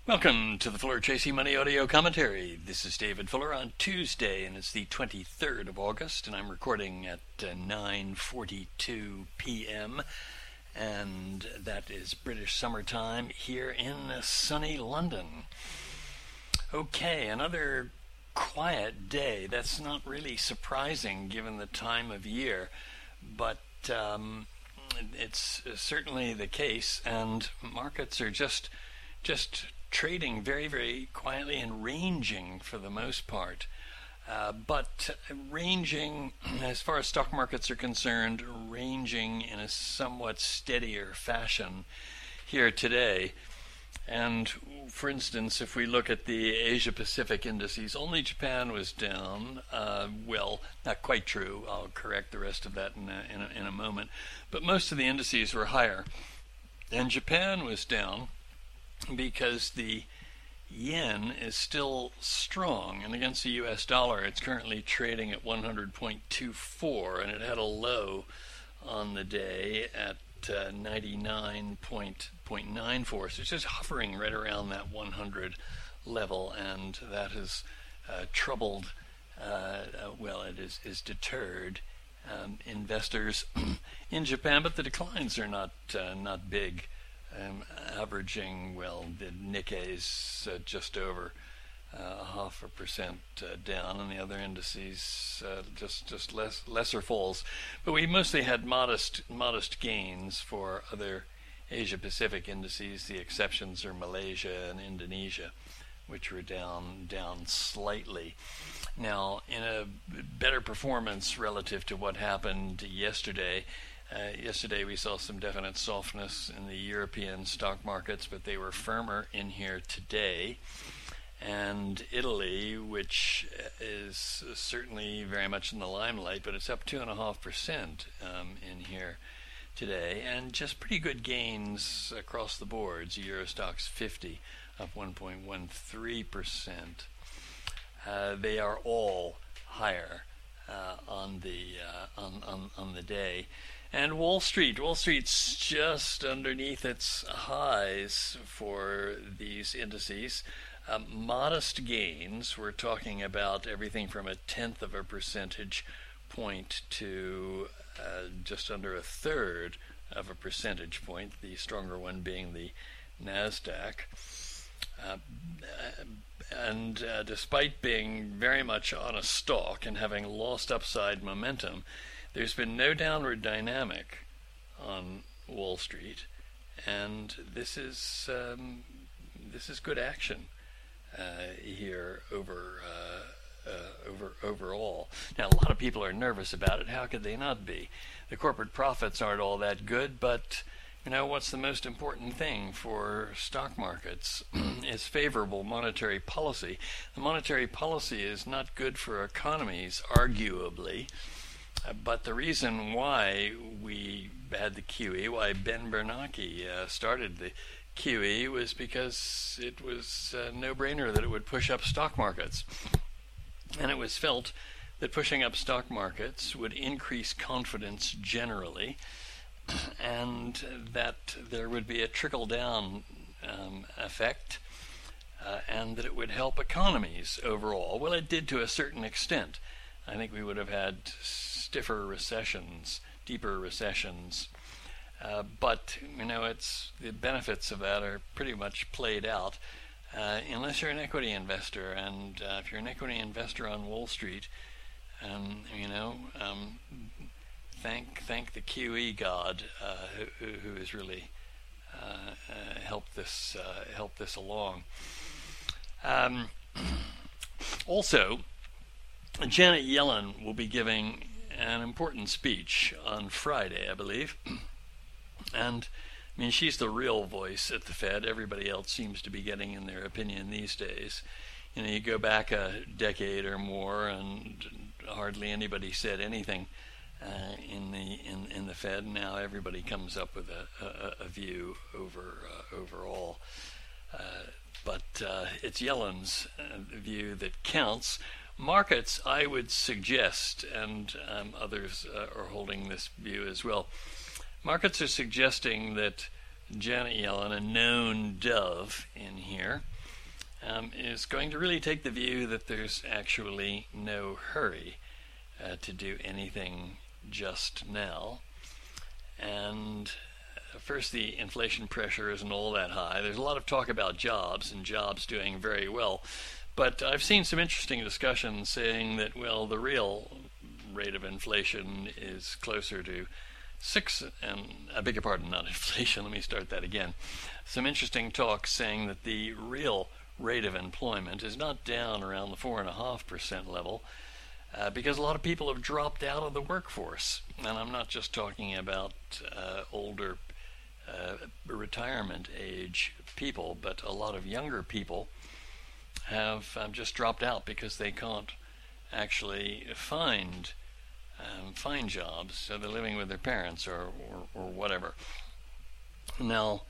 Welcome to the Fuller Tracy Money Audio Commentary. This is David Fuller on Tuesday, and it's the 23rd of August, and I'm recording at 9:42 p.m., and that is British summertime here in sunny London. Okay, another quiet day. That's not really surprising given the time of year, but it's certainly the case, and markets are just trading very, very quietly and ranging for the most part. But ranging, as far as stock markets are concerned, ranging in a somewhat steadier fashion here today. And for instance, if we look at the Asia Pacific indices, only Japan was down. Well, not quite true. I'll correct the rest of that in a moment. But most of the indices were higher. And Japan was down because the yen is still strong, and against the US dollar it's currently trading at 100.24, and it had a low on the day at 99.94, so it's just hovering right around that 100 level, and that has troubled, it is deterred investors in Japan, but the declines are not big. Averaging, the Nikkei's just over 0.5% down, and the other indices just lesser falls. But we mostly had modest gains for other Asia Pacific indices. The exceptions are Malaysia and Indonesia, which were down slightly. Now, in a better performance relative to what happened yesterday. Yesterday we saw some definite softness in the European stock markets, but they were firmer in here today. And Italy, which is certainly very much in the limelight, but it's up 2.5% in here today, and just pretty good gains across the boards. Euro Stoxx 50 up 1.13%. They are all higher on the day. And Wall Street's just underneath its highs for these indices. Modest gains. We're talking about everything from 1/10 of a percentage point to just under 1/3 of a percentage point, the stronger one being the NASDAQ. And despite being very much on a stalk and having lost upside momentum, there's been no downward dynamic on Wall Street, and this is good action here overall. Now, a lot of people are nervous about it. How could they not be? The corporate profits aren't all that good, but what's the most important thing for stock markets is favorable monetary policy. The monetary policy is not good for economies, arguably. But the reason why we had the QE, why Ben Bernanke started the QE, was because it was a no-brainer that it would push up stock markets. And it was felt that pushing up stock markets would increase confidence generally, and that there would be a trickle-down effect, and that it would help economies overall. Well, it did to a certain extent. I think we would have had stiffer recessions, deeper recessions, but it's the benefits of that are pretty much played out, unless you're an equity investor. And if you're an equity investor on Wall Street, thank the QE god who has really helped this along. Also, Janet Yellen will be giving an important speech on Friday, I believe. And she's the real voice at the Fed. Everybody else seems to be getting in their opinion these days. You go back a decade or more, and hardly anybody said anything in the Fed. Now everybody comes up with a view overall. But it's Yellen's view that counts. Markets, I would suggest, and others are holding this view as well, markets are suggesting that Janet Yellen, a known dove in here, is going to really take the view that there's actually no hurry to do anything just now. And first, the inflation pressure isn't all that high. There's a lot of talk about jobs and jobs doing very well. But I've seen some interesting discussions saying that, well, the real rate of inflation is closer to 6, and I beg your pardon, not inflation, let me start that again. Some interesting talk saying that the real rate of employment is not down around the 4.5% level, because a lot of people have dropped out of the workforce. And I'm not just talking about older retirement age people, but a lot of younger people have just dropped out because they can't actually find jobs, so they're living with their parents or whatever. Now,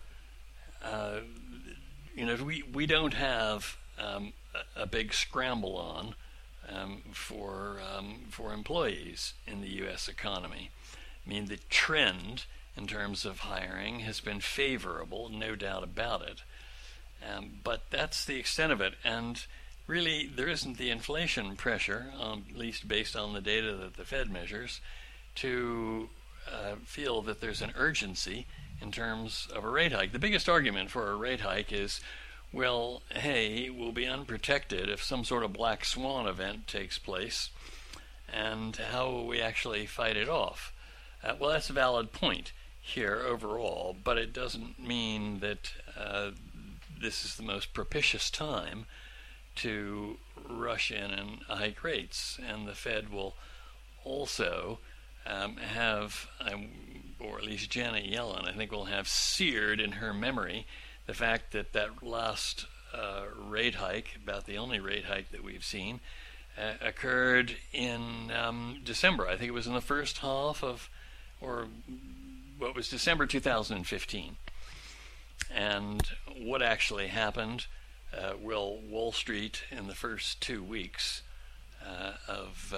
we don't have a big scramble on for employees in the U.S. economy. I mean, the trend in terms of hiring has been favorable, no doubt about it. But that's the extent of it. And really, there isn't the inflation pressure, at least based on the data that the Fed measures, to feel that there's an urgency in terms of a rate hike. The biggest argument for a rate hike is, well, hey, we'll be unprotected if some sort of black swan event takes place, and how will we actually fight it off? Well, that's a valid point here overall, but it doesn't mean that this is the most propitious time to rush in and hike rates. And the Fed will also have, or at least Janet Yellen, I think, will have seared in her memory the fact that that last rate hike, about the only rate hike that we've seen, occurred in December. I think it was in the first half of, or what was December 2015. And what actually happened? Wall Street in the first 2 weeks of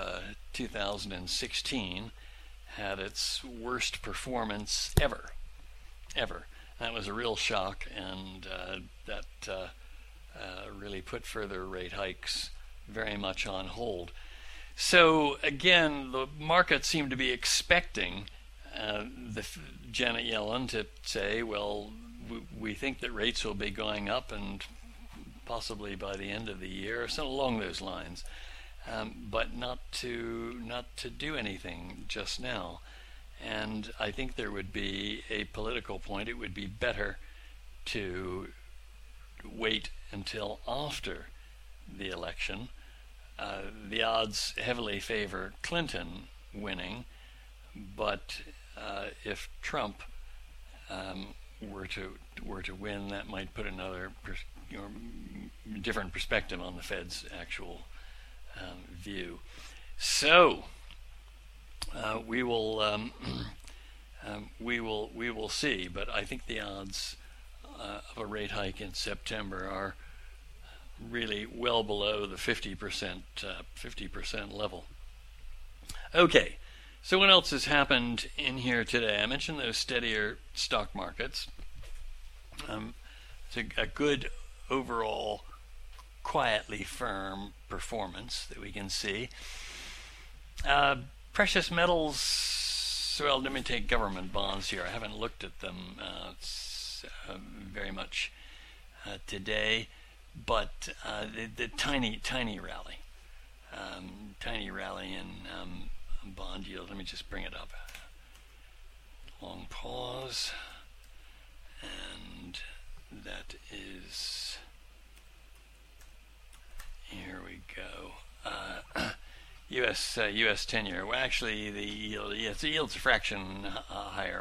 2016 had its worst performance ever. That was a real shock, and that really put further rate hikes very much on hold. So again, the market seemed to be expecting Janet Yellen to say, well, we think that rates will be going up, and possibly by the end of the year, or something along those lines, but not to do anything just now. And I think there would be a political point. It would be better to wait until after the election. The odds heavily favor Clinton winning, but if Trump were to win, that might put another different perspective on the Fed's actual view. So we will see, but I think the odds of a rate hike in September are really well below the 50% level. Okay, so what else has happened in here today? I mentioned those steadier stock markets. It's a good overall, quietly firm performance that we can see. Precious metals, well, let me take government bonds here. I haven't looked at them very much today, but the tiny rally. Tiny rally in bond yield. Let me just bring it up. Long pause. And that is, here we go. U.S. 10-year. Well, actually, the yield's a fraction higher,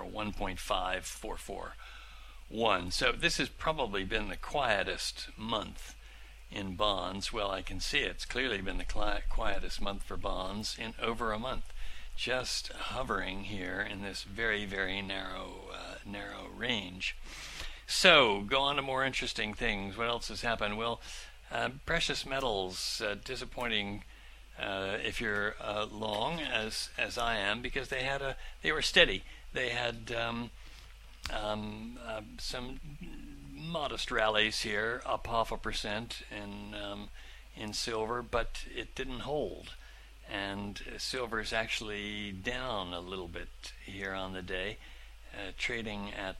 1.5441. So this has probably been the quietest month in bonds. Well, I can see it's clearly been the quietest month for bonds in over a month, just hovering here in this very, very narrow range. So, go on to more interesting things. What else has happened? Well, precious metals, disappointing if you're long, as I am, because they were steady. They had some modest rallies here, up 0.5% in silver, but it didn't hold. And silver is actually down a little bit here on the day, trading at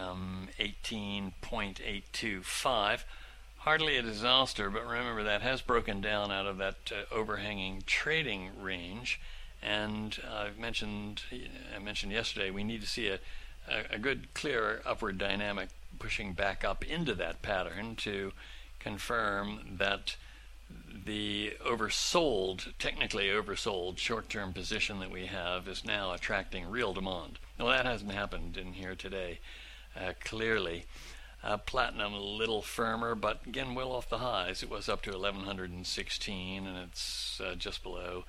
18.825. Hardly a disaster, but remember that has broken down out of that overhanging trading range. And I mentioned yesterday we need to see a good, clear upward dynamic pushing back up into that pattern to confirm that the technically oversold short-term position that we have is now attracting real demand. Well, that hasn't happened in here today, clearly. Platinum a little firmer, but again well off the highs. It was up to 1116, and it's just below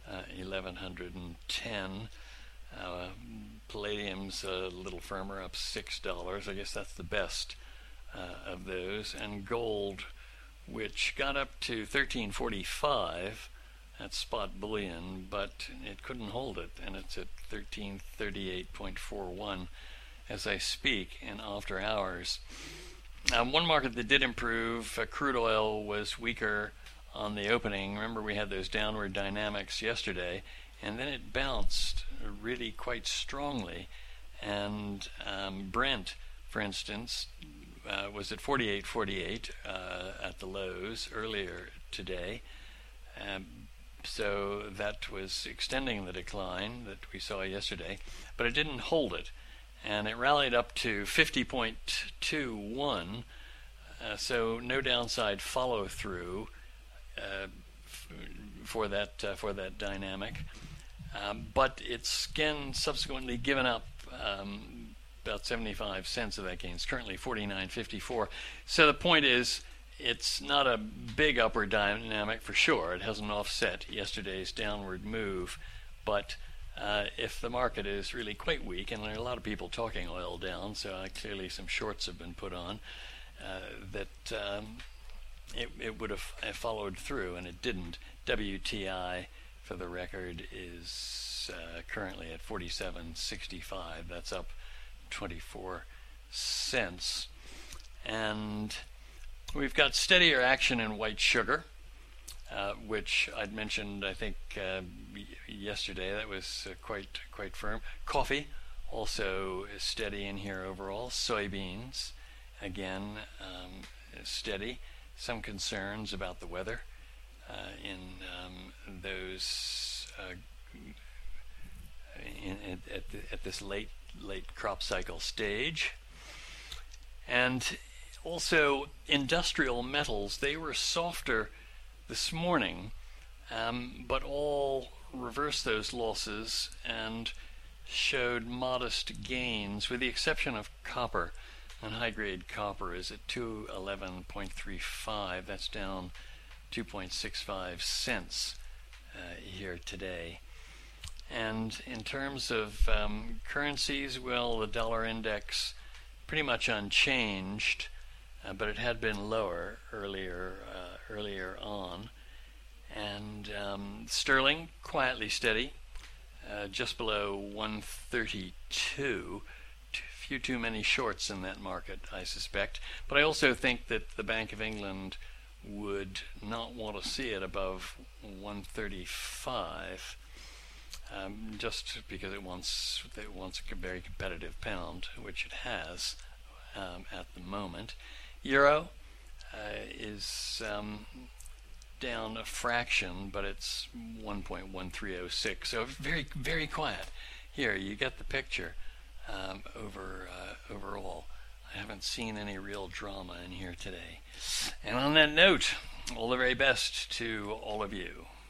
1110. Palladium's a little firmer, up $6. I guess that's the best of those. And gold, which got up to 1345, that's spot bullion, but it couldn't hold it, and it's at 1338.41 as I speak in after hours. One market that did improve, crude oil was weaker on the opening. Remember, we had those downward dynamics yesterday, and then it bounced really quite strongly. And Brent, for instance, was at 48.48 at the lows earlier today. So that was extending the decline that we saw yesterday, but it didn't hold it. And it rallied up to 50.21, so no downside follow through for that dynamic. But it's again subsequently given up about 75 cents of that gain. It's currently 49.54. So the point is, it's not a big upward dynamic for sure. It hasn't offset yesterday's downward move, but if the market is really quite weak, and there are a lot of people talking oil down, so clearly some shorts have been put on, that it would have followed through, and it didn't. WTI, for the record, is currently at 47.65. That's up 24 cents. And we've got steadier action in white sugar, which I'd mentioned, I think, yesterday. That was quite firm. Coffee also is steady in here overall. Soybeans, again, is steady. Some concerns about the weather in those at this late crop cycle stage. And also industrial metals, they were softer this morning, but all reversed those losses and showed modest gains, with the exception of copper. And high-grade copper is at 211.35. That's down 2.65 cents here today. And in terms of currencies, well, the dollar index pretty much unchanged, but it had been lower earlier on. And sterling quietly steady, just below 132. Few too many shorts in that market, I suspect. But I also think that the Bank of England would not want to see it above 135, just because it wants a very competitive pound, which it has at the moment. Euro is down a fraction, but it's 1.1306, so very, very quiet. Here, you get the picture. Overall, I haven't seen any real drama in here today. And on that note, all the very best to all of you.